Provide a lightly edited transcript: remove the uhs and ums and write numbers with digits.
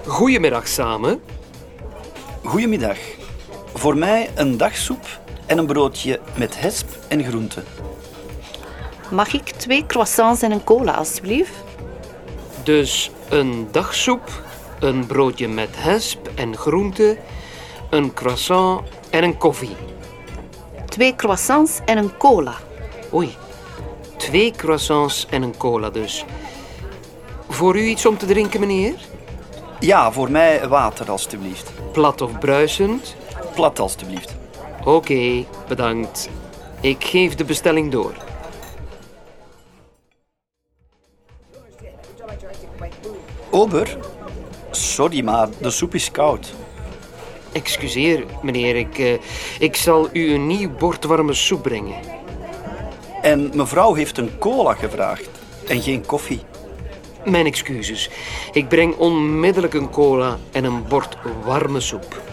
Goedemiddag samen. Goedemiddag. Voor mij een dagsoep en een broodje met hesp en groenten. Mag ik 2 croissants en een cola, alstublieft? Dus een dagsoep, een broodje met hesp en groente, een croissant en een koffie. 2 croissants en een cola. Oei, 2 croissants en een cola dus. Voor u iets om te drinken, meneer? Ja, voor mij water, alstublieft. Plat of bruisend? Plat, alstublieft. Oké, bedankt. Ik geef de bestelling door. Ober? Sorry, maar de soep is koud. Excuseer, meneer, ik zal u een nieuw bord warme soep brengen. En mevrouw heeft een cola gevraagd en geen koffie. Mijn excuses. Ik breng onmiddellijk een cola en een bord warme soep.